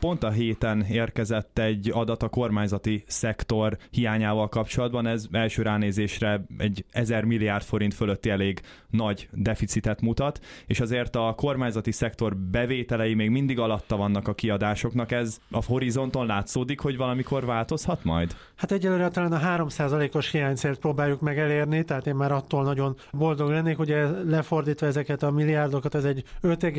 pont a héten érkezett egy adat a kormányzati szektor hiányával kapcsolatban, ez első ránézésre egy 1000 milliárd forint fölötti elég nagy deficitet mutat, és azért a kormányzati szektor bevételei még mindig alatta vannak a kiadásoknak, ez a horizonton látszódik, hogy valamikor változhat majd? Hát egyelőre talán a 3%-os hiánycélt próbáljuk meg elérni, tehát én már attól nagyon boldog lennék, ugye lefordítva ezeket a milliárdokat, ez egy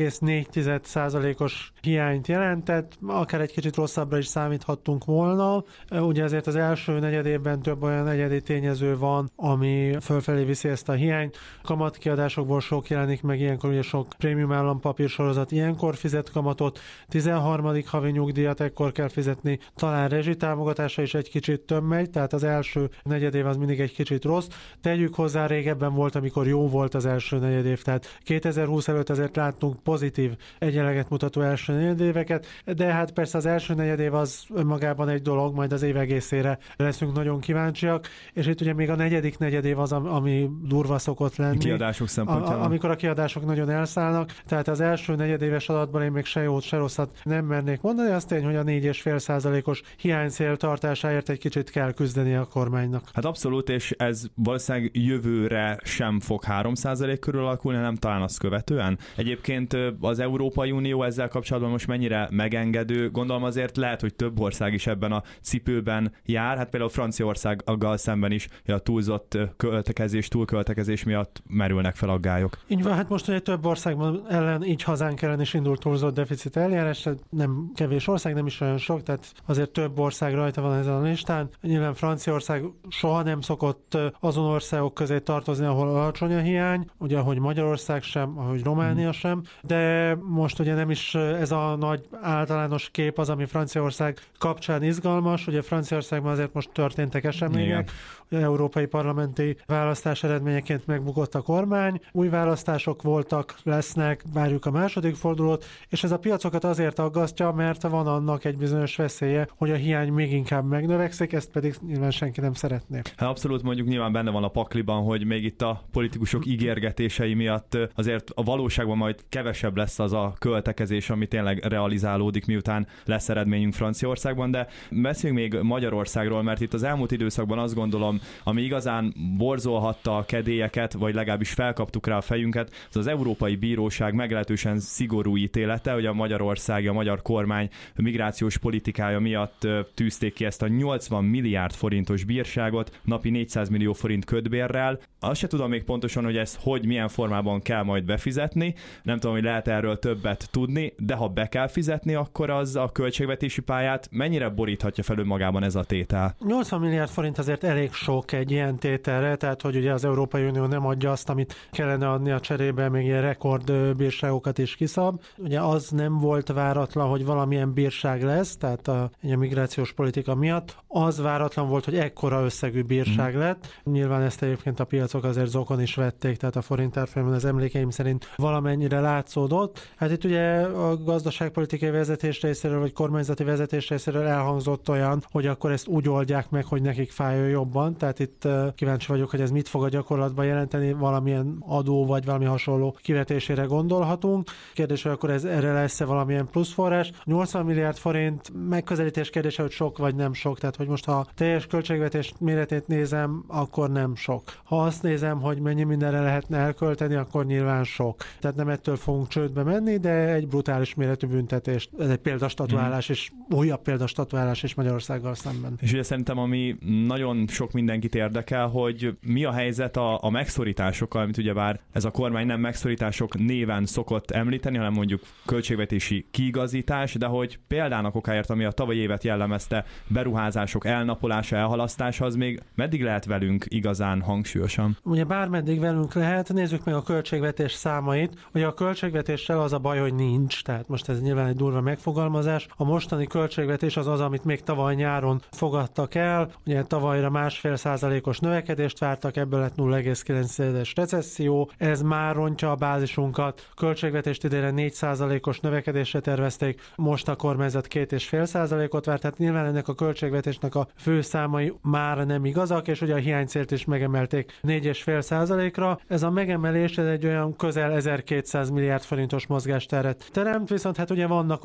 5,4%-os hiányt jelentett, akár egy kicsit rosszabbra is számíthattunk volna. Ugye azért az első negyedévben több olyan egyedi tényező van, ami fölfelé viszi ezt a hiányt. Kamatkiadásokból sok jelenik meg, ilyenkor ugye sok prémium állampapír sorozat ilyenkor fizet kamatot, 13. havi nyugdíjat ekkor kell fizetni, talán rezsitámogatása is egy kicsit több megy, tehát az első negyedév az mindig egy kicsit rossz. Tegyük hozzá, régebben volt, amikor jó volt az első negyedév, tehát 2020 előtt azért láttunk pozitív egyenleget mutató első negyedéveket, de hát persze az első negyedév az önmagában egy dolog, majd az év egészére leszünk nagyon kíváncsiak, és itt ugye még a negyedik negyedév az, ami durva szokott lenni. Kiadások szempontjából. Amikor a kiadások nagyon elszállnak, tehát az első negyedéves adatban én még se jót, se rosszat nem mernék mondani, az tény, hogy a 4,5%-os hiánycél tartásáért egy kicsit kell küzdeni a kormánynak. Hát abszolút, és ez valószínűleg jövőre sem fog 3% körül alakulni, hanem talán azt követően. Egyébként az Európai Unió ezzel kapcsolatban most mennyire megengedő? Gondolom azért lehet, hogy több ország is ebben a cipőben jár. Hát például Franciaországgal szemben is a túlzott túlköltekezés miatt merülnek fel aggályok. Így van, hát most ugye több országban ellen, így hazánk ellen is indult túlzott deficit eljárás, nem kevés ország, nem is olyan sok, tehát azért több ország rajta van ezen a listán. Nyilván Franciaország soha nem szokott azon országok közé tartozni, ahol alacsony a hiány, ugye ahogy Magyarország sem, ahogy Románia sem, de most ugye nem is ez a nagy általános kép az, ami Franciaország kapcsán izgalmas, ugye Franciaországban azért most történtek események, európai parlamenti választás eredményeként megbukott a kormány, új választások voltak, lesznek, várjuk a második fordulót, és ez a piacokat azért aggasztja, mert van annak egy bizonyos veszélye, hogy a hiány még inkább megnövekszik, ezt pedig nyilván senki nem szeretné. Hát abszolút, mondjuk nyilván benne van a pakliban, hogy még itt a politikusok ígérgetései miatt azért a valóságban majd kevesebb lesz az a költekezés, ami tényleg realizálódik, miután lesz eredményünk Franciaországban, de beszéljünk még Magyarországról, mert itt az elmúlt időszakban azt gondolom, ami igazán borzolhatta a kedélyeket, vagy legalábbis felkaptuk rá a fejünket, az Európai Bíróság meglehetősen szigorú ítélete, hogy a Magyarország, a magyar kormány migrációs politikája miatt tűzték ki ezt a 80 milliárd forintos bírságot, napi 400 millió forint kötbérrel. Azt se tudom még pontosan, hogy ezt milyen formában kell majd befizetni. Nem tudom, hogy lehet erről többet tudni, de ha be kell fizetni, akkor az a költségvetési pályát mennyire boríthatja fel önmagában ez a tétel? 80 milliárd forint azért elég sok egy ilyen tételre, tehát hogy ugye az Európai Unió nem adja azt, amit kellene adni a cserébe, még ilyen rekordbírságokat is kiszab. Ugye az nem volt váratlan, hogy valamilyen bírság lesz, tehát a migrációs politika miatt. Az váratlan volt, hogy ekkora összegű bírság lett. Nyilván ezt egyébként a piacok azért zokon is vették, tehát a forint árfolyamon az emlékeim szerint valamennyire látszódott. Hát itt ugye a gazdaságpolitikai vezetés részéről, vagy kormányzati vezetés részéről elhangzott olyan, hogy akkor ezt úgy oldják meg, hogy nekik fájjon jobban. Tehát itt kíváncsi vagyok, hogy ez mit fog a gyakorlatban jelenteni, valamilyen adó vagy valami hasonló kivetésére gondolhatunk. Kérdés, hogy akkor erre lesz-e valamilyen pluszforrás. 80 milliárd forint megközelítés kérdése, hogy sok vagy nem sok. Tehát, hogy most ha a teljes költségvetés méretét nézem, akkor nem sok. Ha azt nézem, hogy mennyi mindenre lehetne elkölteni, akkor nyilván sok. Tehát nem ettől fogunk csődbe menni, de egy brutális méretű büntetést. Ez egy példastatuálás és újabb példastatuálás is Magyarországgal szemben. És ugye szerintem, ami nagyon sok mindenkit érdekel, hogy mi a helyzet a megszorításokkal, amit ugyebár ez a kormány nem megszorítások néven szokott említeni, hanem mondjuk költségvetési kiigazítás, de hogy példának okáért, ami a tavalyi évet jellemezte, beruházások elnapolása, elhalasztása, az még meddig lehet velünk igazán hangsúlyosan? Ugye bármeddig velünk lehet, nézzük meg a költségvetés számait. Ugye a költségvetéssel az a baj, hogy nincs, tehát most ez nyilván egy durva megfogalmazás. A mostani költségvetés az, amit még tavaly nyáron fogadtak el. Ugye tavalyra 1,5%-os növekedést vártak, ebből lett 0,9%-es recesszió. Ez már rontja a bázisunkat. Költségvetést idejére 4%-os növekedésre tervezték, most a kormányzat 2,5%-ot várt, tehát nyilván ennek a költségvetésnek a fő számai már nem igazak, és ugye a hiánycélt is megemelték 4,5%-ra. Ez a megemelés, ez egy olyan közel 1200 milliárd forintos mozgásteret teremt, viszont hát ugye vannak olyan kiadások,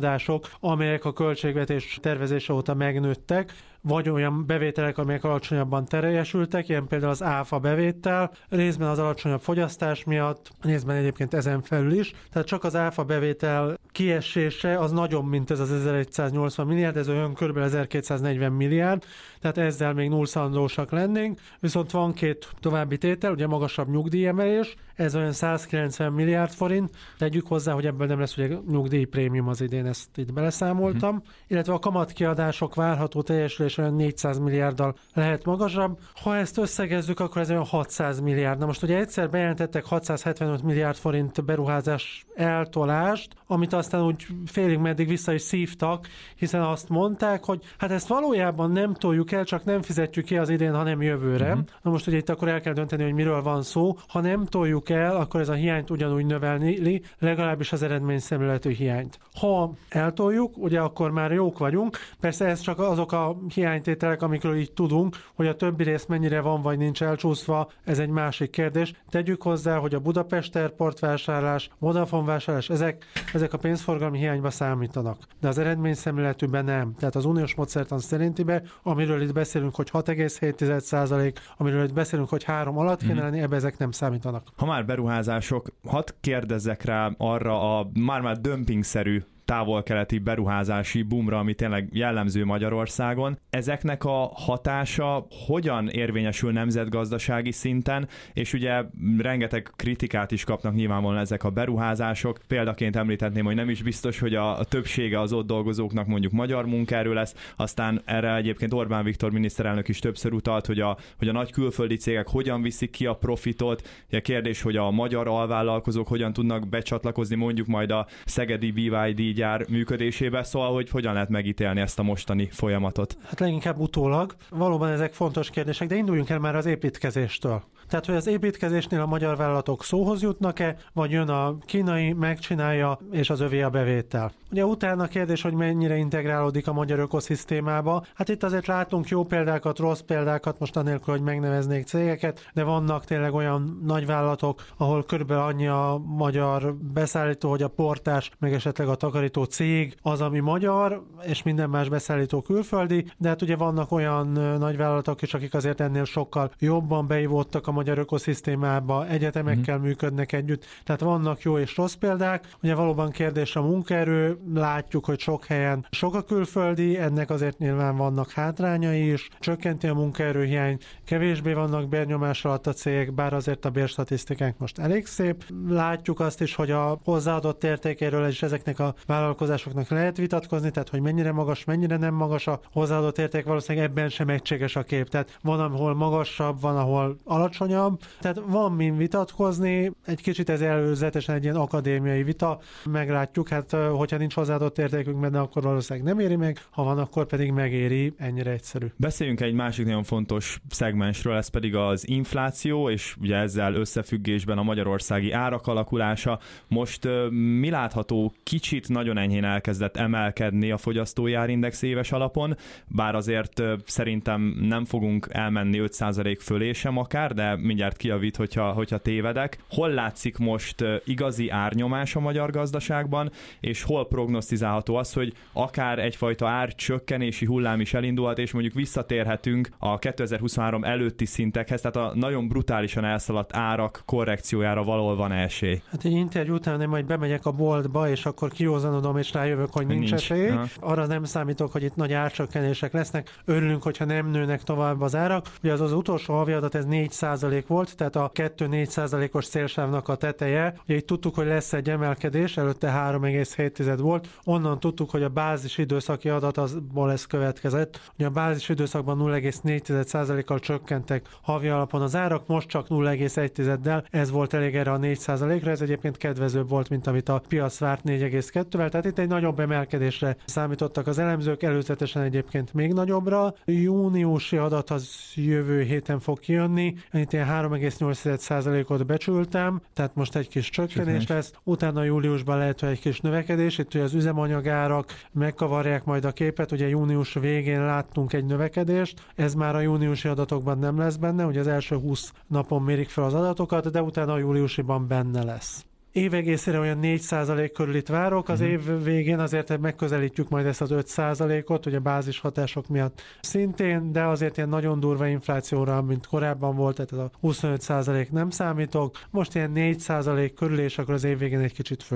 kiadások, amelyek a költségvetés tervezése óta megnőttek, vagy olyan bevételek, amelyek alacsonyabban teljesültek, ilyen például az áfa bevétel, részben az alacsonyabb fogyasztás miatt, részben egyébként ezen felül is. Tehát csak az áfa bevétel kiesése az nagyobb, mint ez az 1180 milliárd, ez olyan kb. 1240 milliárd, tehát ezzel még nullszandósak lennénk. Viszont van két további tétel, ugye magasabb nyugdíjemelés, ez olyan 190 milliárd forint, tegyük hozzá, hogy ebből nem lesz ugye nyugdíjprémium az idén, ezt itt beleszámoltam, illetve a kamatkiadások várható teljesülés olyan 400 milliárddal lehet magasabb. Ha ezt összegezzük, akkor ez olyan 600 milliárd. Na most ugye egyszer bejelentettek 675 milliárd forint beruházás eltolást, amit aztán úgy félig meddig vissza is szívtak, hiszen azt mondták, hogy hát ezt valójában nem toljuk el, csak nem fizetjük ki az idén, hanem jövőre. Na most ugye itt akkor el kell dönteni, hogy miről van szó. Ha nem toljuk el, akkor ez a hiányt ugyanúgy növelni, legalábbis az eredményszemléletű hiányt. Ha eltoljuk, ugye akkor már jók vagyunk. Persze ez csak azok a hiánytételek, amikről így tudunk, hogy a többi rész mennyire van vagy nincs elcsúszva, ez egy másik kérdés. Tegyük hozzá, hogy a Budapest Airport vásárlás, Vodafone vásárlás, ezek a pénzforgalmi hiányba számítanak. De az eredményszemléletűben nem. Tehát az uniós módszertan szerintibe, amiről itt beszélünk, hogy 6,7%, amiről itt beszélünk, hogy 3 alatt kéne lenni, ebbe ezek nem számítanak. Ha már beruházások, hadd kérdezzek rá arra a már dömpingszerű távol-keleti beruházási boomra, ami tényleg jellemző Magyarországon. Ezeknek a hatása hogyan érvényesül nemzetgazdasági szinten, és ugye rengeteg kritikát is kapnak nyilvánvalóan ezek a beruházások. Példaként említhetném, hogy nem is biztos, hogy a többsége az ott dolgozóknak mondjuk magyar munkaerő lesz, aztán erre egyébként Orbán Viktor miniszterelnök is többször utalt, hogy a nagy külföldi cégek hogyan viszik ki a profitot. A kérdés, hogy a magyar alvállalkozók hogyan tudnak becsatlakozni mondjuk majd a szegedi BYD gyár működésébe, szóval, hogy hogyan lehet megítélni ezt a mostani folyamatot? Hát leginkább utólag. Valóban ezek fontos kérdések, de induljunk el már az építkezéstől. Tehát, hogy az építkezésnél a magyar vállalatok szóhoz jutnak-e, vagy jön a kínai, megcsinálja, és az övé a bevétel. Ugye utána a kérdés, hogy mennyire integrálódik a magyar ökoszisztémába. Hát itt azért látunk jó példákat, rossz példákat, most anélkül, hogy megneveznék cégeket, de vannak tényleg olyan nagyvállalatok, ahol körülbelül annyi a magyar beszállító, hogy a portás, meg esetleg a takarító cég az, ami magyar, és minden más beszállító külföldi, de hát ugye vannak olyan nagyvállalatok is, akik azért ennél sokkal jobban beivódtak a magyar ökoszisztémába, egyetemekkel működnek együtt, tehát vannak jó és rossz példák. Ugye valóban kérdés a munkaerő, látjuk, hogy sok helyen sok a külföldi, ennek azért nyilván vannak hátrányai is, csökkenti a munkaerőhiány, kevésbé vannak bérnyomás alatt a cégek, bár azért a bérstatisztikánk most elég szép. Látjuk azt is, hogy a hozzáadott értékéről és ezeknek a vállalkozásoknak lehet vitatkozni, tehát hogy mennyire magas, mennyire nem magas a hozzáadott érték, valószínűleg ebben sem egységes a kép. Tehát van, ahol magasabb, van, ahol alacsonyabb. Tehát van min vitatkozni, egy kicsit ez előzetesen egy ilyen akadémiai vita, meglátjuk, hát hogyha nincs hozzáadott értékünk benne, akkor valószínűleg nem éri meg, ha van, akkor pedig megéri, ennyire egyszerű. Beszéljünk egy másik nagyon fontos szegmensről, ez pedig az infláció, és ugye ezzel összefüggésben a magyarországi árak alakulása. Most mi látható, kicsit nagyon enyhén elkezdett emelkedni a fogyasztói árindex éves alapon, bár azért szerintem nem fogunk elmenni 5% fölé sem akár, de mindjárt kijavít, hogyha tévedek. Hol látszik most igazi árnyomás a magyar gazdaságban, és hol prognosztizálható az, hogy akár egyfajta árcsökkenési hullám is elindulhat, és mondjuk visszatérhetünk a 2023 előtti szintekhez, tehát a nagyon brutálisan elszaladt árak korrekciójára valahol van esély. Hát egy interjú után én majd bemegyek a boltba, és akkor kiózanodom, és rájövök, hogy nincs esély. Arra nem számítok, hogy itt nagy árcsökkenések lesznek. Örülünk, hogyha nem nőnek tovább az árak. Ugye az utolsó havi adat, ez 4% volt, tehát a 2-4%-os célsávnak a teteje. Ugye itt tudtuk, hogy lesz egy emelkedés, előtte 3,7 volt. Onnan tudtuk, hogy a bázis időszaki adat azból ez következett. Ugye a bázis időszakban 0,4%-kal csökkentek havi alapon az árak, most csak 0,1-del. Ez volt elég erre a 4%-ra, ez egyébként kedvezőbb volt, mint amit a piac várt 4,2-vel. Tehát itt egy nagyobb emelkedésre számítottak az elemzők, előzetesen egyébként még nagyobbra. Júniusi adat az jövő héten fog kijönni. Itt ilyen 3,8%-ot becsültem, tehát most egy kis csökkenés lesz. Utána júliusban lehet, hogy egy kis növekedés. Itt ugye az üzemanyagárak megkavarják majd a képet. Ugye június végén láttunk egy növekedést. Ez már a júniusi adatokban nem lesz benne, ugye az első 20 napon mérik fel az adatokat, de utána a júliusiban benne lesz. Év egészére olyan 4% körül itt várok, az év végén azért megközelítjük majd ezt az 5%-ot, ugye bázis hatások miatt szintén, de azért ilyen nagyon durva inflációra, mint korábban volt, tehát ez a 25% nem számítok. Most ilyen 4% körül, és akkor az év végén egy kicsit föl